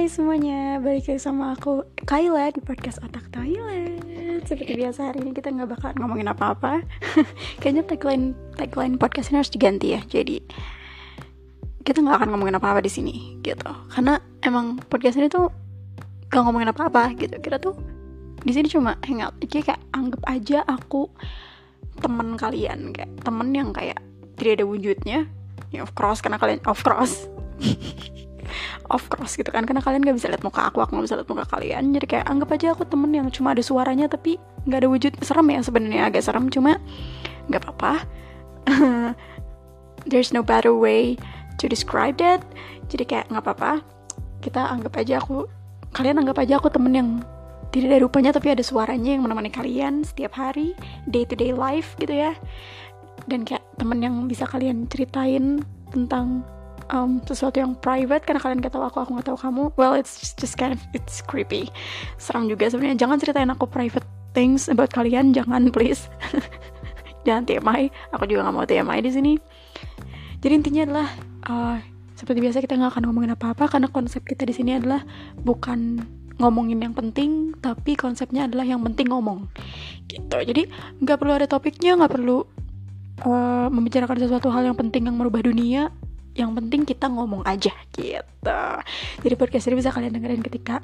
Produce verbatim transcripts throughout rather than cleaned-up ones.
semuanya, balik lagi sama aku Kayla di podcast Otak Toilet. Seperti biasa hari ini kita gak bakal ngomongin apa-apa. Kayaknya tagline tagline podcast ini harus diganti ya. Jadi kita gak akan ngomongin apa-apa di sini gitu. Karena emang podcast ini tuh gak ngomongin apa-apa gitu. Kita tuh di sini cuma hangout. Jadi kayak anggap aja aku teman kalian, kayak temen yang kayak tidak ada wujudnya. Ya of course, karena kalian of course of course gitu kan, karena kalian gak bisa lihat muka aku, aku gak bisa lihat muka kalian. Jadi kayak anggap aja aku temen yang cuma ada suaranya tapi gak ada wujud. Serem ya sebenarnya, agak serem, cuma gak apa-apa. There's no better way to describe that. Jadi kayak gak apa-apa, kita anggap aja aku, kalian anggap aja aku temen yang tidak ada rupanya tapi ada suaranya yang menemani kalian setiap hari, day to day life gitu ya. Dan kayak temen yang bisa kalian ceritain tentang Um, sesuatu yang private, karena kalian gak tahu aku, aku gak tahu kamu. Well, it's just, just kind of, it's creepy. Serem juga sebenarnya. Jangan ceritain aku private things about kalian, jangan please. Jangan T M I. Aku juga gak mau T M I di sini. Jadi intinya adalah uh, seperti biasa kita gak akan ngomongin apa-apa, karena konsep kita di sini adalah bukan ngomongin yang penting, tapi konsepnya adalah yang penting ngomong. Gitu. Jadi gak perlu ada topiknya, gak perlu uh, membicarakan sesuatu hal yang penting yang merubah dunia. Yang penting kita ngomong aja gitu. Jadi podcast ini bisa kalian dengerin ketika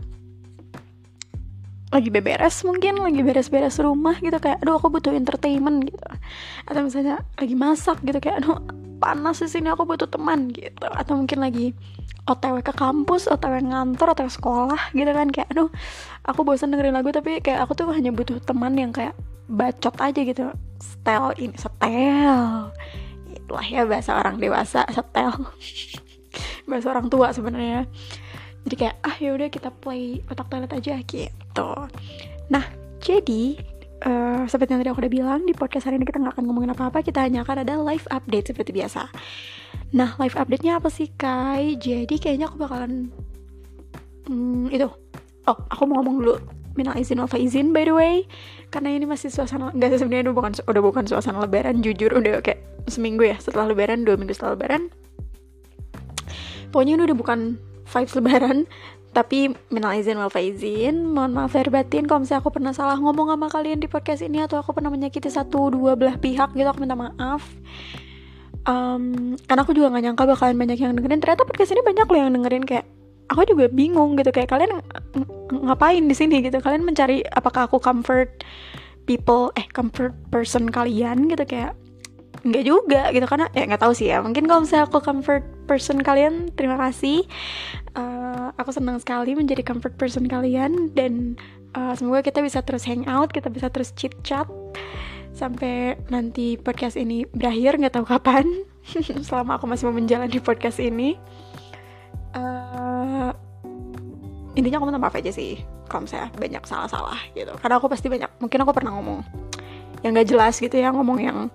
lagi beberes, mungkin lagi beres-beres rumah gitu, kayak aduh aku butuh entertainment gitu. Atau misalnya lagi masak gitu, kayak aduh panas di sini, aku butuh teman gitu. Atau mungkin lagi O T W ke kampus, O T W ngantor, O T W sekolah gitu kan, kayak aduh aku bosan dengerin lagu tapi kayak aku tuh hanya butuh teman yang kayak bacot aja gitu. Setel ini, setel lah ya, bahasa orang dewasa, setel. Bahasa orang tua sebenarnya. Jadi kayak ah yaudah kita play Otak Toilet aja gitu. Nah jadi uh, seperti yang tadi aku udah bilang, di podcast hari ini kita gak akan ngomongin apa-apa, kita hanya akan ada live update seperti biasa. Nah live update-nya apa sih Kai? Jadi kayaknya aku bakalan hmm, itu oh aku mau ngomong dulu minal izin wal faizin by the way, karena ini masih suasana, enggak sebenarnya udah bukan udah bukan suasana lebaran, jujur udah kayak seminggu ya setelah lebaran, dua minggu setelah lebaran. Pokoknya ini udah bukan vibes lebaran, tapi minal izin wal faizin, mohon maaf lahir batin kalau misalnya aku pernah salah ngomong sama kalian di podcast ini, atau aku pernah menyakiti satu dua belah pihak gitu, aku minta maaf. Um, karena aku juga gak nyangka bakalan banyak yang dengerin. Ternyata podcast ini banyak loh yang dengerin, kayak aku juga bingung gitu, kayak kalian ng- ngapain di sini gitu, kalian mencari apakah aku comfort people eh comfort person kalian gitu, kayak enggak juga gitu, karena ya nggak tahu sih ya, mungkin kalau misalnya aku comfort person kalian, terima kasih. uh, aku senang sekali menjadi comfort person kalian, dan uh, semoga kita bisa terus hangout, kita bisa terus chit chat sampai nanti podcast ini berakhir, nggak tahu kapan. Selama aku masih mau menjalani podcast ini. Uh, intinya aku minta maaf aja sih kalau misalnya banyak salah-salah gitu, karena aku pasti banyak, mungkin aku pernah ngomong yang gak jelas gitu ya, ngomong yang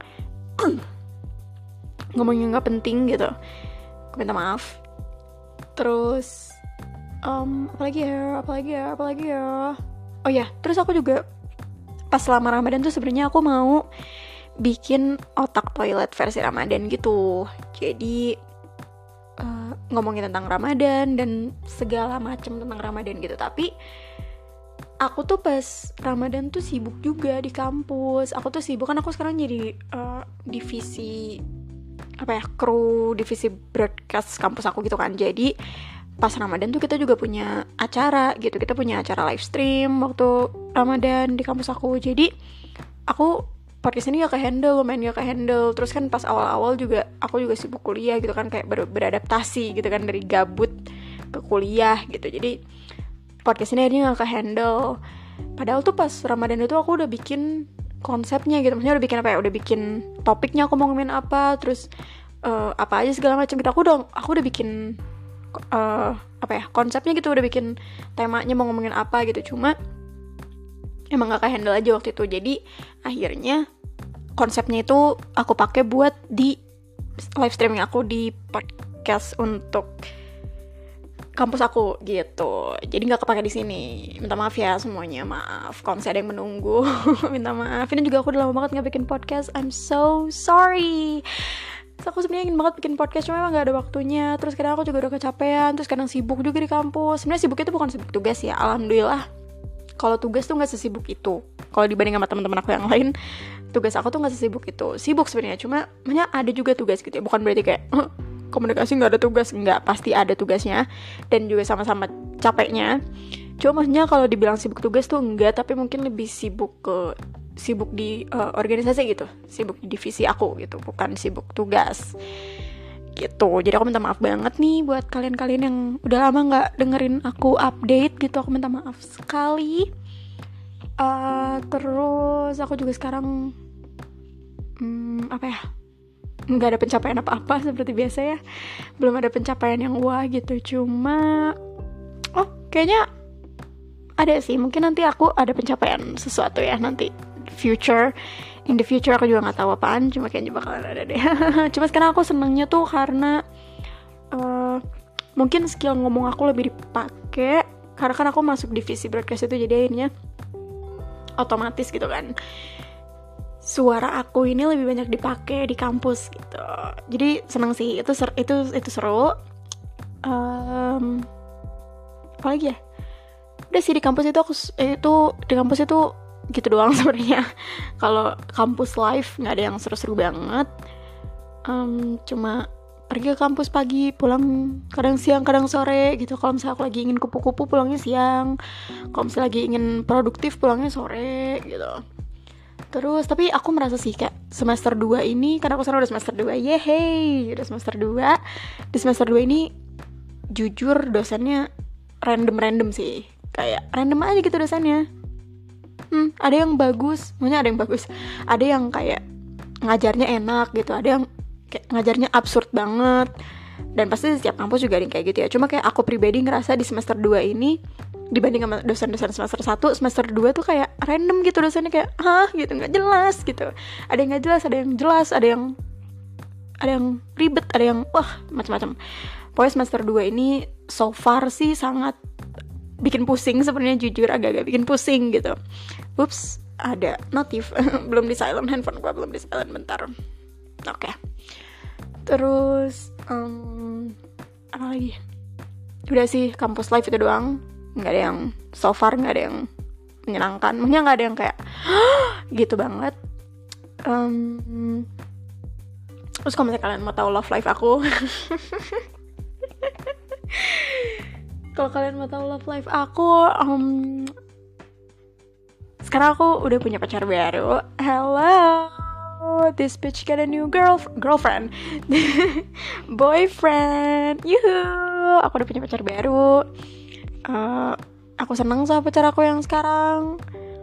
ngomong yang gak penting gitu, aku minta maaf. Terus um, apalagi ya apalagi ya apalagi ya oh ya terus aku juga pas selama Ramadan tuh sebenarnya aku mau bikin Otak Toilet versi Ramadan gitu. Jadi Uh, ngomongin tentang Ramadan dan segala macam tentang Ramadan gitu. Tapi aku tuh pas Ramadan tuh sibuk juga di kampus. Aku tuh sibuk kan, aku sekarang jadi uh, divisi apa ya, kru divisi broadcast kampus aku gitu kan. Jadi pas Ramadan tuh kita juga punya acara gitu. Kita punya acara live stream waktu Ramadan di kampus aku. Jadi aku podcast ini gak ke-handle, lumayan gak ke-handle. Terus kan pas awal-awal juga aku juga sibuk kuliah gitu kan, kayak ber- beradaptasi gitu kan, dari gabut ke kuliah gitu. Jadi podcast ini akhirnya gak ke-handle. Padahal tuh pas Ramadan itu aku udah bikin konsepnya gitu, maksudnya udah bikin apa ya, udah bikin topiknya aku mau ngomongin apa, terus uh, apa aja segala macam gitu. Aku udah aku udah bikin uh, apa ya, konsepnya gitu, udah bikin temanya mau ngomongin apa gitu. Cuma emang gak ke-handle aja waktu itu. Jadi akhirnya konsepnya itu aku pakai buat di live streaming aku di podcast untuk kampus aku gitu. Jadi gak kepake di sini. Minta maaf ya semuanya, maaf kalau misalnya ada yang menunggu. Minta maaf. Ini juga aku udah lama banget gak bikin podcast. I'm so sorry. Terus aku sebenarnya ingin banget bikin podcast, cuma emang gak ada waktunya. Terus kadang aku juga udah kecapean, terus kadang sibuk juga di kampus. Sebenarnya sibuk itu bukan sibuk tugas ya, alhamdulillah. Kalau tugas tuh nggak sesibuk itu. Kalau dibanding sama teman-teman aku yang lain, tugas aku tuh nggak sesibuk itu. Sibuk sebenarnya, cuma makanya ada juga tugas gitu ya. Bukan berarti kayak komunikasi nggak ada tugas, nggak, pasti ada tugasnya dan juga sama-sama capeknya. Cuma maksudnya kalau dibilang sibuk tugas tuh enggak, tapi mungkin lebih sibuk ke sibuk di uh, organisasi gitu, sibuk di divisi aku gitu, bukan sibuk tugas gitu. Jadi aku minta maaf banget nih buat kalian-kalian yang udah lama nggak dengerin aku update gitu. Aku minta maaf sekali. Uh, terus aku juga sekarang hmm, apa ya, nggak ada pencapaian apa-apa seperti biasa ya, belum ada pencapaian yang wah gitu. Cuma oh kayaknya ada sih, mungkin nanti aku ada pencapaian sesuatu ya nanti future, in the future aku juga nggak tahu apaan, cuma kayaknya bakalan ada deh. Cuma sekarang aku senengnya tuh karena uh, mungkin skill ngomong aku lebih dipakai karena kan aku masuk divisi broadcast itu, jadi akhirnya otomatis gitu kan suara aku ini lebih banyak dipakai di kampus gitu. Jadi seneng sih, itu ser- itu itu seru. Um, apa lagi ya? Udah sih di kampus itu aku itu di kampus itu gitu doang sebenarnya. Kalau kampus live nggak ada yang seru-seru banget. Um, cuma pergi ke kampus pagi, pulang kadang siang, kadang sore gitu. Kalau misalnya aku lagi ingin kupu-kupu, pulangnya siang. Kalau misalnya lagi ingin produktif, pulangnya sore gitu. Terus tapi aku merasa sih kayak semester dua ini, karena aku sekarang udah semester dua, yeay, udah semester dua. Di semester dua ini jujur dosennya random-random sih. Kayak random aja gitu dosennya. Hmm, ada yang bagus, maksudnya ada yang bagus. Ada yang kayak ngajarnya enak gitu, ada yang kayak ngajarnya absurd banget. Dan pasti setiap kampus juga ada yang kayak gitu ya. Cuma kayak aku pribadi ngerasa di semester dua ini dibanding sama dosen-dosen semester satu, semester dua tuh kayak random gitu dosennya, kayak hah gitu, nggak jelas gitu. Ada yang nggak jelas, ada yang jelas, ada yang ada yang ribet, ada yang wah macam-macam. Pokoknya semester dua ini so far sih sangat bikin pusing sebenarnya, jujur agak-agak bikin pusing gitu. Ups, ada notif. Belum di silent, handphone gue belum di silent, bentar. Oke. Okay. Terus um, apa lagi? Udah sih, kampus life itu doang. Nggak ada yang so far, nggak ada yang menyenangkan. Maksudnya nggak ada yang kayak gitu banget. Um, terus kalau misalnya kalian mau tahu love life aku, kalau kalian mau tahu love life aku, um, sekarang aku udah punya pacar baru. Hello, this bitch got a new girl girlfriend, boyfriend. Yuhu, aku udah punya pacar baru. Uh, aku seneng sama pacar aku yang sekarang.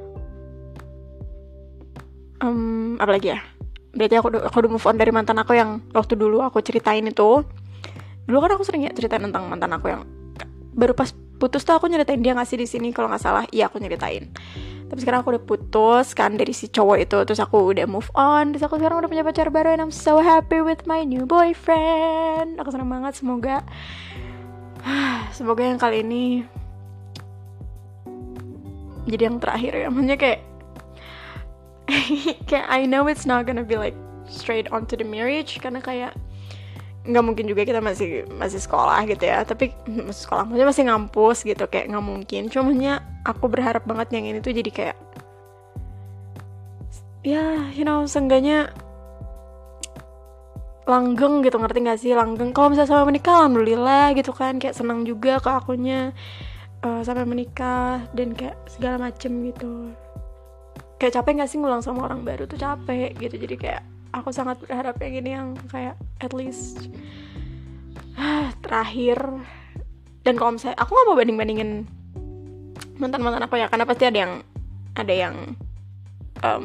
Um, apa lagi ya? Berarti aku aku udah move on dari mantan aku yang waktu dulu aku ceritain itu. Dulu kan aku sering ya ceritain tentang mantan aku yang baru pas putus tuh aku nyeritain dia nggak sih di sini kalau nggak salah. Iya aku nyeritain. Tapi sekarang aku udah putus kan dari si cowok itu, terus aku udah move on, terus aku sekarang udah punya pacar baru, and I'm so happy with my new boyfriend. Aku senang banget, semoga semoga yang kali ini jadi yang terakhir ya. Maksudnya kayak kayak I know it's not gonna be like straight onto the marriage, karena kayak nggak mungkin juga kita masih masih sekolah gitu ya, tapi masih sekolah maksudnya masih ngampus gitu, kayak nggak mungkin. Cuma maksudnya aku berharap banget yang ini tuh jadi kayak ya you know seenggaknya langgeng gitu, ngerti gak sih, langgeng. Kalau misalnya sama menikah alhamdulillah gitu kan, kayak senang juga ke akunya uh, sampai menikah dan kayak segala macem gitu. Kayak capek gak sih ngulang sama orang baru tuh, capek gitu. Jadi kayak aku sangat berharap yang ini yang kayak at least ah, terakhir. Dan kalau misalnya aku gak mau banding-bandingin mantan-mantan aku ya, karena pasti ada yang ada yang um,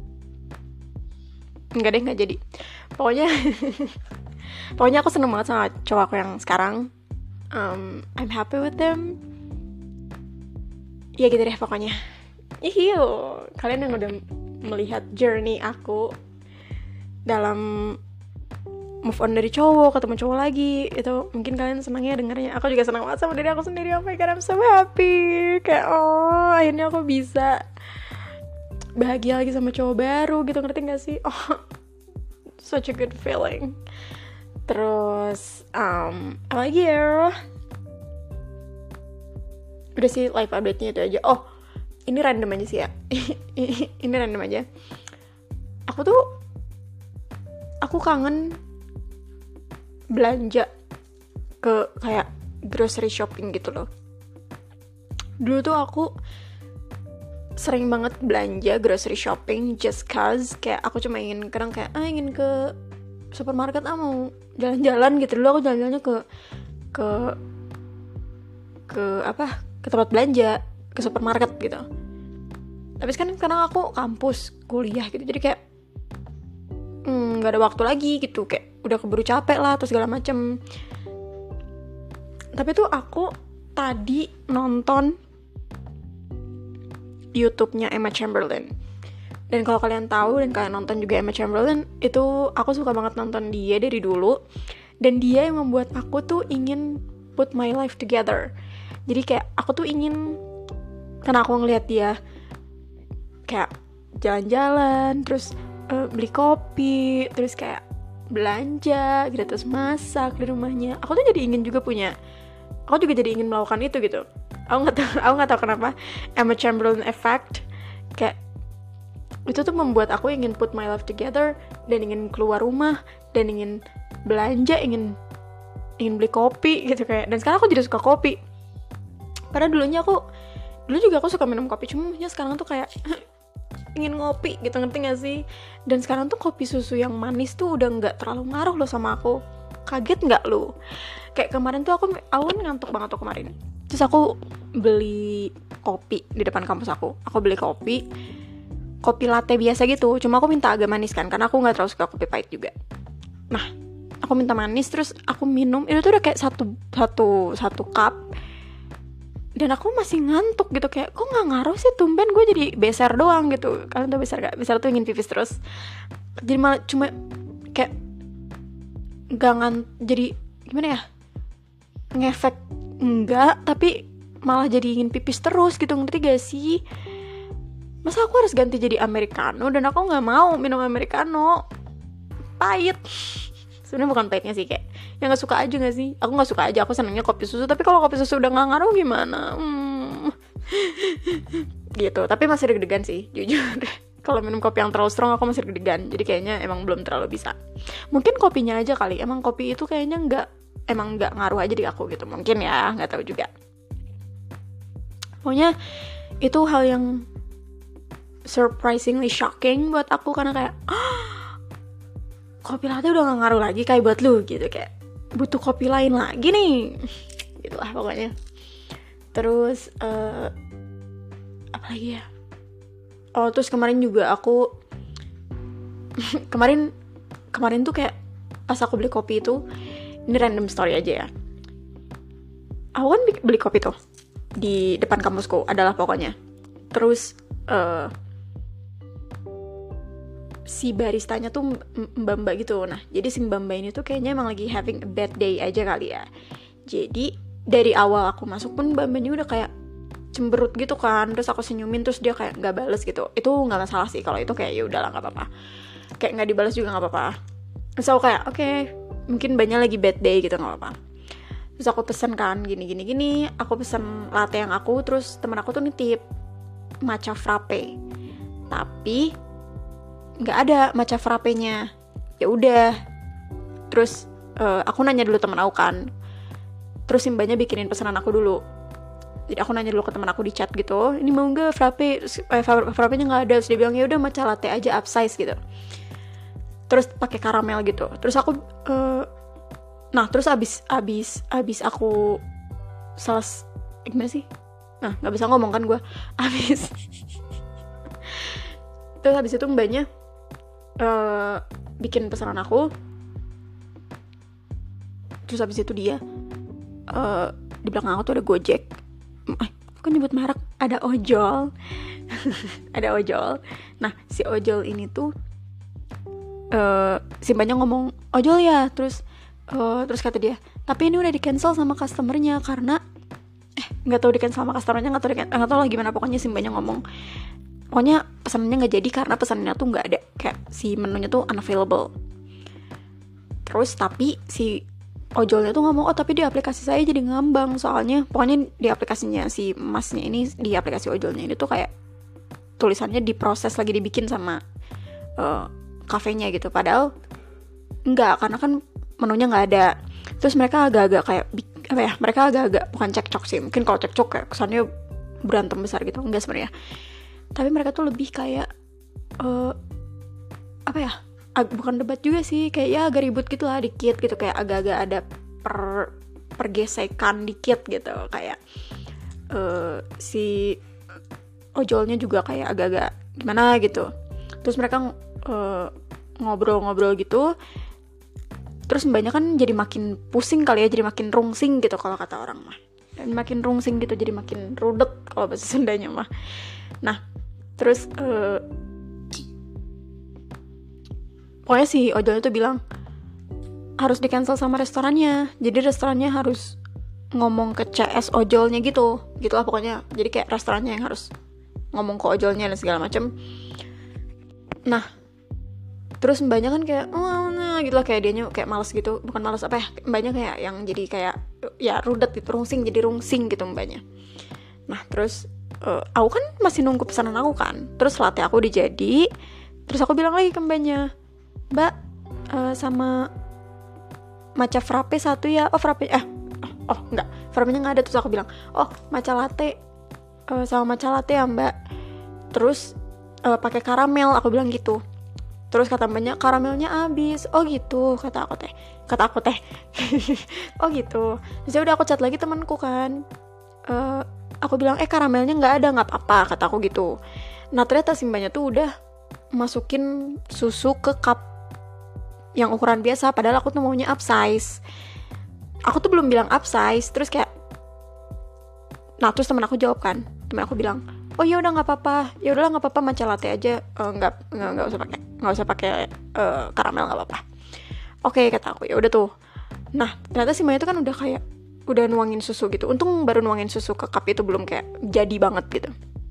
enggak deh, nggak jadi. Pokoknya pokoknya aku seneng banget sama cowok aku yang sekarang. um, I'm happy with them. Ya gitu deh pokoknya. Iyo, kalian yang udah melihat journey aku dalam move on dari cowok, ketemu cowok lagi, itu mungkin kalian senangnya dengernya. Aku juga senang banget sama diri aku sendiri. Oh my god, I'm so happy. Kayak oh, akhirnya aku bisa bahagia lagi sama cowok baru gitu, ngerti gak sih? Oh, such a good feeling. Terus um, apa lagi ya? Udah sih live update-nya itu aja. Oh, ini random aja sih ya. Ini random aja. Aku tuh aku kangen belanja ke kayak grocery shopping gitu loh. Dulu tuh aku sering banget belanja grocery shopping just cause kayak aku cuma ingin kadang kayak ah ingin ke supermarket, ah mau jalan-jalan gitu. Dulu aku jalan-jalannya ke ke ke apa ke tempat belanja, ke supermarket gitu. Tapi sekarang karena aku kampus kuliah gitu, jadi kayak nggak hmm, ada waktu lagi gitu, kayak udah keburu capek lah atau segala macem. Tapi tuh aku tadi nonton YouTube-nya Emma Chamberlain. Dan kalau kalian tahu dan kalian nonton juga Emma Chamberlain, itu aku suka banget nonton dia dari dulu. Dan dia yang membuat aku tuh ingin put my life together. Jadi kayak aku tuh ingin, karena aku ngeliat dia kayak jalan-jalan, terus uh, beli kopi, terus kayak belanja gitu, terus masak di rumahnya. Aku tuh jadi ingin juga punya, aku juga jadi ingin melakukan itu gitu. Aku nggak tahu, aku nggak tahu kenapa Emma Chamberlain effect kayak itu tuh membuat aku ingin put my life together dan ingin keluar rumah dan ingin belanja, ingin ingin beli kopi gitu kayak. Dan sekarang aku jadi suka kopi. Padahal dulunya aku dulu juga aku suka minum kopi, cuma sekarang tuh kayak ingin ngopi gitu, ngerti gak sih? Dan sekarang tuh kopi susu yang manis tuh udah nggak terlalu ngaruh loh sama aku. Kaget nggak lu? Kayak kemarin tuh aku aku ngantuk banget tuh kemarin. Terus aku beli kopi di depan kampus aku. Aku beli kopi, kopi latte biasa gitu. Cuma aku minta agak manis kan, karena aku nggak terlalu suka kopi pahit juga. Nah, aku minta manis, terus aku minum. Itu tuh udah kayak satu satu satu cup. Dan aku masih ngantuk gitu, kayak kok nggak ngaruh sih, tumben gue jadi beser doang gitu. Kalian tau beser gak? Beser tuh ingin pipis terus. Jadi malah cuma kayak nggak ngan, jadi gimana ya? Ngefek enggak, tapi malah jadi ingin pipis terus gitu, ngerti gak sih? Masa aku harus ganti jadi americano, dan aku nggak mau minum americano, pahit. Sebenarnya bukan pahitnya sih, kayak yang nggak suka aja nggak sih? Aku nggak suka aja, aku senangnya kopi susu. Tapi kalau kopi susu udah nggak ngaruh gimana? Hmm. Gitu. Tapi masih deg-degan sih, jujur. Kalau minum kopi yang terlalu strong aku masih deg-degan. Jadi kayaknya emang belum terlalu bisa. Mungkin kopinya aja kali. Emang kopi itu kayaknya nggak, emang nggak ngaruh aja di aku gitu. Mungkin ya, nggak tahu juga. Pokoknya itu hal yang surprisingly shocking buat aku, karena kayak kopi latte udah gak ngaruh lagi kayak buat lu gitu, kayak butuh kopi lain lagi nih gitu lah pokoknya. Terus uh, apa lagi ya, oh terus kemarin juga aku kemarin kemarin tuh kayak pas aku beli kopi itu, ini random story aja ya, aku kan beli kopi tuh di depan kampusku adalah pokoknya. Terus uh, si baristanya tuh mbak-mbak gitu. Nah, jadi si mbak-mbak ini tuh kayaknya emang lagi having a bad day aja kali ya. Jadi dari awal aku masuk pun mbak-mbaknya udah kayak cemberut gitu kan. Terus aku senyumin, terus dia kayak nggak bales gitu. Itu nggak masalah sih kalau itu, kayak ya udahlah nggak apa-apa. Kayak nggak dibalas juga nggak apa-apa. Terus aku kayak oke, okay, mungkin mbaknya lagi bad day gitu, nggak apa-apa. Terus aku pesen kan gini gini gini. Aku pesen latte yang aku, terus teman aku tuh nitip matcha frappe. Tapi nggak ada matcha frappenya. Ya udah, terus uh, aku nanya dulu teman aku kan, terus mbaknya bikinin pesanan aku dulu. Jadi aku nanya dulu ke teman aku di chat gitu, ini mau nggak frappe, eh, frappenya nggak ada. Terus dia bilang ya udah matcha latte aja upsize gitu, terus pakai karamel gitu. Terus aku uh, nah terus abis abis abis aku salas gimana sih, nah nggak bisa ngomong kan gue abis terus habis itu mbaknya Uh, bikin pesanan aku. Terus habis itu dia uh, di belakang aku tuh ada Gojek, eh, aku nyebut merek, ada ojol ada ojol. Nah si ojol ini tuh uh, si mbaknya ngomong ojol ya, terus uh, terus kata dia tapi ini udah di cancel sama customernya karena eh nggak tahu di cancel sama customernya, nggak tahu nggak tahu lah gimana. Pokoknya si mbaknya ngomong pokoknya pesanannya nggak jadi karena pesanannya tuh nggak ada, kayak si menunya tuh unavailable. Terus tapi si ojolnya tuh ngomong, oh tapi di aplikasi saya jadi ngambang, soalnya pokoknya di aplikasinya si masnya ini, di aplikasi ojolnya ini tuh kayak tulisannya diproses lagi dibikin sama uh, kafenya gitu, padahal enggak, karena kan menunya nggak ada. Terus mereka agak-agak kayak apa ya, mereka agak-agak bukan cekcok sih, mungkin kalau cekcok kayak kesannya berantem besar gitu, enggak sebenarnya, tapi mereka tuh lebih kayak uh, apa ya, ag- bukan debat juga sih, kayak ya agak ribut gitu lah dikit gitu, kayak agak-agak ada per pergesekan dikit gitu, kayak uh, si ojolnya juga kayak agak-agak gimana gitu. Terus mereka uh, ngobrol-ngobrol gitu, terus mbaknya kan jadi makin pusing kali ya, jadi makin rungsing gitu kalau kata orang mah, dan makin rungsing gitu, jadi makin rudet kalau bahasa Sundanya mah. Nah terus uh, pokoknya si ojolnya tuh bilang harus di cancel sama restorannya, jadi restorannya harus ngomong ke C S ojolnya gitu gitulah pokoknya, jadi kayak restorannya yang harus ngomong ke ojolnya dan segala macem. Nah terus mbaknya kan kayak oh nah gitu lah, kayak dianya kayak malas gitu, bukan malas apa ya, mbaknya kayak yang jadi kayak ya rudet gitu, rungsing, jadi rungsing gitu mbaknya. Nah terus uh, aku kan masih nunggu pesanan aku kan, terus latte aku udah jadi, terus aku bilang lagi ke mbaknya, mbak uh, sama matcha frappe satu ya. Oh frappe eh oh, oh enggak, frappenya nggak ada. Terus aku bilang oh matcha latte uh, sama matcha latte ya mbak, terus uh, pakai karamel, aku bilang gitu. Terus kata mbaknya karamelnya habis. Oh gitu, kata aku teh kata aku teh oh gitu. Terus udah aku chat lagi temanku kan, uh, aku bilang eh karamelnya nggak ada, nggak apa-apa kata aku gitu. Nah ternyata si mbaknya tuh udah masukin susu ke cup yang ukuran biasa, padahal aku tuh maunya upsize. Aku tuh belum bilang upsize. Terus kayak, nah terus teman aku jawab kan, teman aku bilang, oh ya udah nggak apa-apa, ya udahlah nggak apa-apa matcha latte aja, uh, nggak nggak nggak usah pakai nggak usah pakai uh, karamel, nggak apa-apa. Oke kata aku, ya udah tuh. Nah ternyata si Maya itu kan udah kayak udah nuangin susu gitu. Untung baru nuangin susu ke cup itu, belum kayak jadi banget gitu.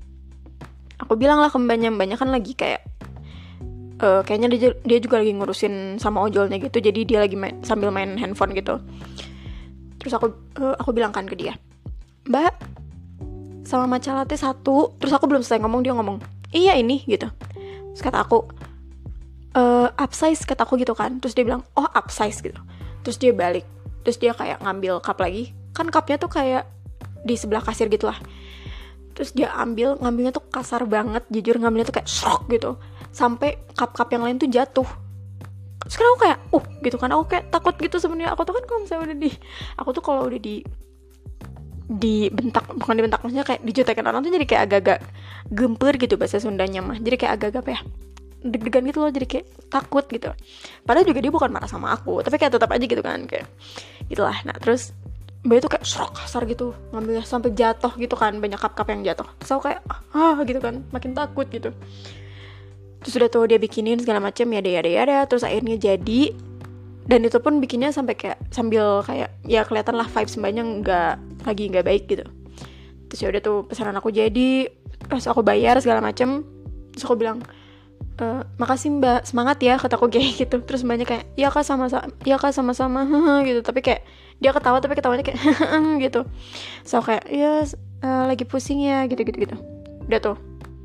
Aku bilang lah ke mbaknya, mbaknya kan lagi kayak Uh, kayaknya dia, dia juga lagi ngurusin sama ojolnya gitu, jadi dia lagi main, sambil main handphone gitu. Terus aku uh, aku bilang kan ke dia, mbak sama matcha latte satu. Terus aku belum selesai ngomong dia ngomong iya ini gitu. Terus kata aku uh, upsize kata aku gitu kan. Terus dia bilang oh upsize gitu. Terus dia balik, terus dia kayak ngambil cup lagi, kan cupnya tuh kayak di sebelah kasir gitu lah. Terus dia ambil, ngambilnya tuh kasar banget, jujur ngambilnya tuh kayak shock gitu, sampai cup-cup yang lain tuh jatuh. Sekarang aku kayak, uh gitu kan, aku kayak takut gitu sebenarnya. Aku tuh kan kalau misalnya udah di, aku tuh kalau udah di dibentak, bukan dibentak, maksudnya kayak dijutekin orang tuh jadi kayak agak-agak gempur gitu bahasa Sundanya mah. Jadi kayak agak-agak apa ya, deg-degan gitu loh, jadi kayak takut gitu. Padahal juga dia bukan marah sama aku, tapi kayak tetap aja gitu kan, kayak gitulah. Nah terus mbak itu kayak serok kasar gitu, ngambilnya sampai jatuh gitu kan, banyak cup-cup yang jatuh. Terus aku kayak ah gitu kan, makin takut gitu. Terus udah tuh dia bikinin segala macam ya deh ya deh ya deh, terus akhirnya jadi. Dan itu pun bikinnya sampai kayak sambil kayak ya kelihatan lah vibes mbaknya nggak lagi nggak baik gitu. Terus ya udah tuh pesanan aku jadi, terus aku bayar segala macam. Terus aku bilang e, makasih mbak, semangat ya kataku kayak gitu. Terus mbaknya kayak ya kak sama-sama, ya kak sama-sama gitu, tapi kayak dia ketawa tapi ketawanya kayak gitu. So kayak ya uh, lagi pusing ya gitu-gitu gitu. Udah tuh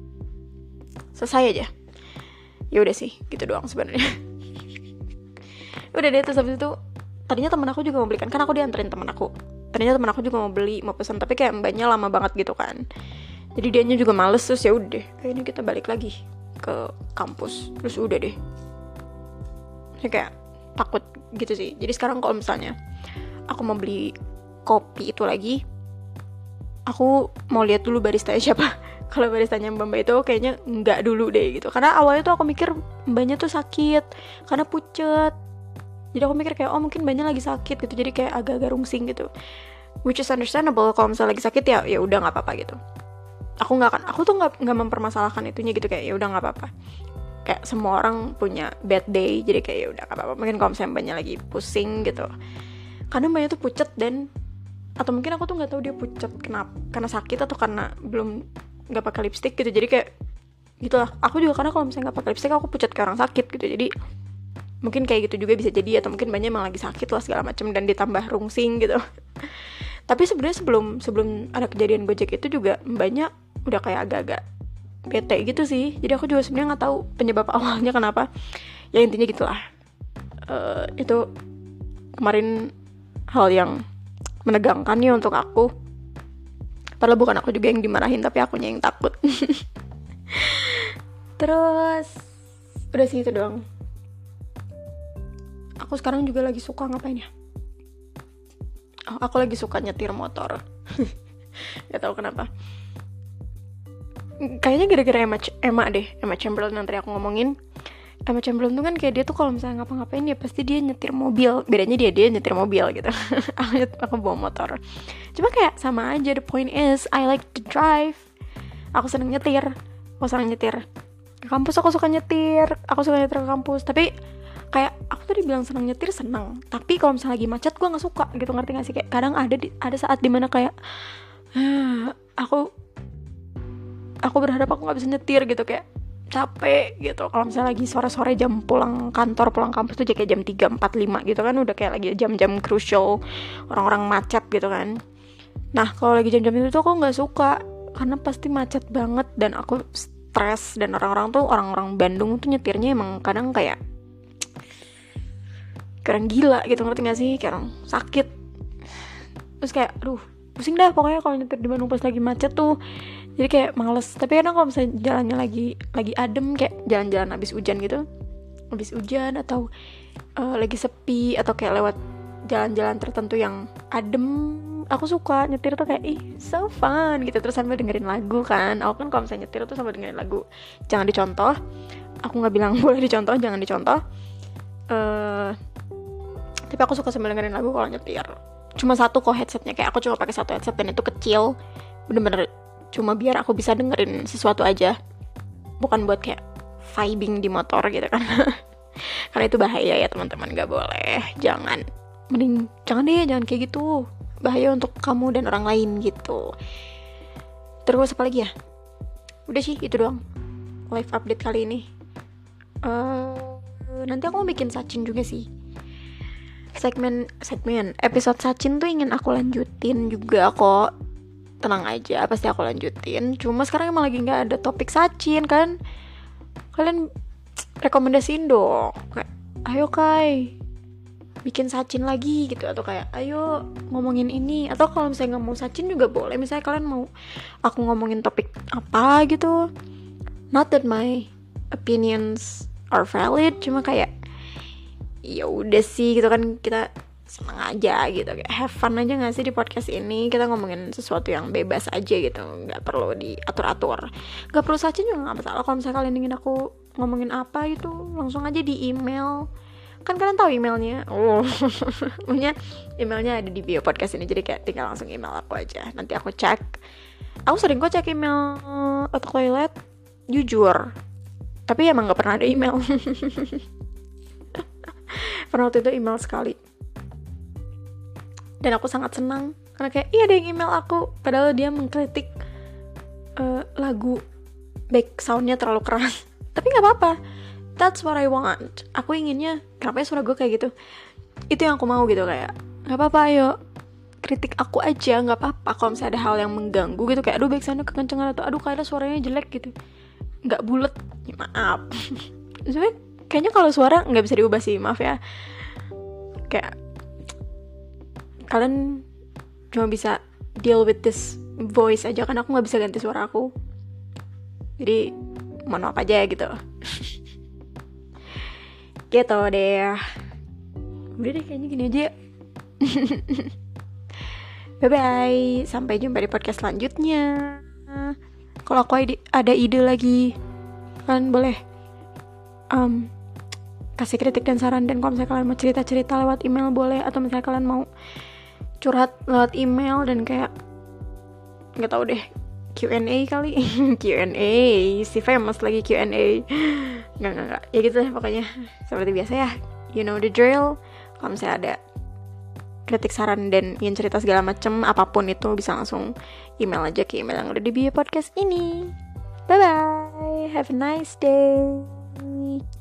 selesai aja. Ya udah sih gitu doang sebenarnya. Udah deh. Terus habis itu tadinya teman aku juga mau beli kan, kan aku dianterin teman aku. Tadinya teman aku juga mau beli, mau pesan, tapi kayak mbaknya lama banget gitu kan. Jadi dianya juga males. Terus ya udah, kayaknya kita balik lagi ke kampus. Terus udah deh. Saya kayak takut gitu sih. Jadi sekarang kalau misalnya aku mau beli kopi itu lagi, aku mau lihat dulu baristanya siapa. Kalau baristanya mbak-mbak itu kayaknya nggak dulu deh gitu. Karena awalnya tuh aku mikir mbaknya tuh sakit karena pucet. Jadi aku mikir kayak oh mungkin mbaknya lagi sakit gitu. Jadi kayak agak-agak rungsing gitu. Which is understandable, kalau misalnya lagi sakit ya ya udah nggak apa-apa gitu. Aku nggak kan, aku tuh nggak nggak mempermasalahkan itunya gitu, kayak ya udah nggak apa-apa. Kayak semua orang punya bad day, jadi kayak ya udah nggak apa-apa. Mungkin kalau misalnya mbaknya lagi pusing gitu. Karena mbaknya tuh pucet, dan atau mungkin aku tuh nggak tahu dia pucet kenapa, karena sakit atau karena belum nggak pakai lipstick gitu. Jadi kayak gitulah. Aku juga karena kalau misalnya nggak pakai lipstick aku pucet kayak orang sakit gitu. Jadi Mungkin kayak gitu juga bisa jadi, atau mungkin banyak emang lagi sakit lah segala macam dan ditambah rungsing gitu. Tapi sebenarnya sebelum sebelum ada kejadian Gojek itu juga banyak udah kayak agak-agak bete gitu sih. Jadi aku juga sebenarnya nggak tahu penyebab awalnya kenapa. Ya intinya gitulah. Uh, itu kemarin hal yang menegangkan ya untuk aku. Padahal bukan aku juga yang dimarahin, tapi akunya yang takut. Terus udah sih itu doang. Aku sekarang juga lagi suka ngapain ya? Oh, aku lagi suka nyetir motor. Gak tahu kenapa. Kayaknya gara-gara Emma, Emma deh, Emma Chamberlain yang tadi aku ngomongin. Emma Chamberlain tuh kan kayak dia tuh kalau misalnya ngapa-ngapain ya pasti dia nyetir mobil. Bedanya dia dia nyetir mobil gitu. aku, aku bawa motor. Cuma kayak sama aja, the point is I like to drive. Aku seneng nyetir. Aku seneng nyetir. Ke kampus aku suka nyetir. Aku suka nyetir ke kampus. Tapi kayak aku tuh dibilang seneng nyetir seneng. Tapi kalau misalnya lagi macet gue nggak suka gitu, ngerti nggak sih? Kayak kadang ada di, ada saat dimana kayak ah, aku aku berharap aku nggak bisa nyetir gitu, kayak capek gitu. Kalau misalnya lagi sore-sore jam pulang kantor, pulang kampus tuh kayak jam tiga, empat, lima gitu kan, udah kayak lagi jam-jam crucial, orang-orang macet gitu kan. Nah kalau lagi jam-jam itu tuh aku nggak suka karena pasti macet banget dan aku stres. Dan orang-orang tuh orang-orang Bandung tuh nyetirnya emang kadang kayak kadang gila gitu, ngerti gak sih? Kayak orang sakit. Terus kayak aduh pusing dah pokoknya kalau nyetir di Bandung pas lagi macet tuh. Jadi kayak males. Tapi kadang kalau misalnya jalannya lagi lagi adem, kayak jalan-jalan abis hujan gitu, abis hujan atau uh, lagi sepi, atau kayak lewat jalan-jalan tertentu yang adem, aku suka nyetir tuh kayak ih so fun gitu. Terus sambil dengerin lagu kan. Aku kan kalau misalnya nyetir tuh sambil dengerin lagu. Jangan dicontoh. Aku nggak bilang boleh dicontoh, jangan dicontoh. Uh, tapi aku suka sambil dengerin lagu kalau nyetir. Cuma satu kok headsetnya, kayak aku cuma pakai satu headset dan itu kecil, bener-bener cuma biar aku bisa dengerin sesuatu aja, bukan buat kayak vibing di motor gitu kan. Karena itu bahaya ya teman-teman, gak boleh, jangan, mending jangan deh, jangan kayak gitu, bahaya untuk kamu dan orang lain gitu. Terus apa lagi ya? Udah sih itu doang live update kali ini. uh, nanti aku mau bikin Sachin juga sih, segmen segmen episode Sachin tuh ingin aku lanjutin juga kok. Tenang aja, pasti aku lanjutin. Cuma sekarang emang lagi gak ada topik Sachin kan. Kalian rekomendasiin dong, kayak ayo Kai bikin Sachin lagi gitu, atau kayak ayo ngomongin ini. Atau kalau misalnya gak mau Sachin juga boleh, misalnya kalian mau aku ngomongin topik apa gitu. Not that my opinions are valid, cuma kayak ya udah sih gitu kan, kita seneng aja gitu, kayak have fun aja gak sih di podcast ini. Kita ngomongin sesuatu yang bebas aja gitu, gak perlu diatur-atur, gak perlu Sachin juga gak masalah. Kalau misalnya kalian ingin aku ngomongin apa itu, langsung aja di email, kan kalian tahu emailnya. Oh punya emailnya ada di bio podcast ini, jadi kayak tinggal langsung email aku aja, nanti aku cek. Aku sering kok cek email atau toilet, jujur, tapi emang gak pernah ada email. Pernah waktu itu email sekali, dan aku sangat senang karena kayak iya ada yang email aku, padahal dia mengkritik uh, lagu back soundnya terlalu keras. Tapi nggak apa-apa, that's what I want. Aku inginnya kenapa ya suara gue kayak gitu, itu yang aku mau gitu. Kayak nggak apa-apa, ayo kritik aku aja, nggak apa-apa. Kalau misalnya ada hal yang mengganggu gitu, kayak aduh back soundnya kekencengan, atau aduh kayaknya suaranya jelek gitu, nggak bulet, ya maaf. Sebenarnya kayaknya kalau suara nggak bisa diubah sih, maaf ya. Kayak kalian cuma bisa deal with this voice aja kan, aku nggak bisa ganti suara aku, jadi mohon maaf aja ya gitu. Gitu deh. Udah deh kayaknya gini aja. Bye bye, sampai jumpa di podcast selanjutnya. Kalau aku ada ide lagi, kalian boleh um, kasih kritik dan saran. Dan kalau misalnya kalian mau cerita-cerita lewat email boleh, atau misalnya kalian mau curhat lewat email dan kayak nggak tahu deh, Q and A kali. Q and A, si famous lagi Q and A. Nggak nggak nggak ya gitu lah pokoknya, seperti biasa ya, you know the drill. Kalau misalnya ada kritik, saran, dan ingin cerita segala macem, apapun itu bisa langsung email aja ke email yang udah di bio podcast ini. Bye bye, have a nice day.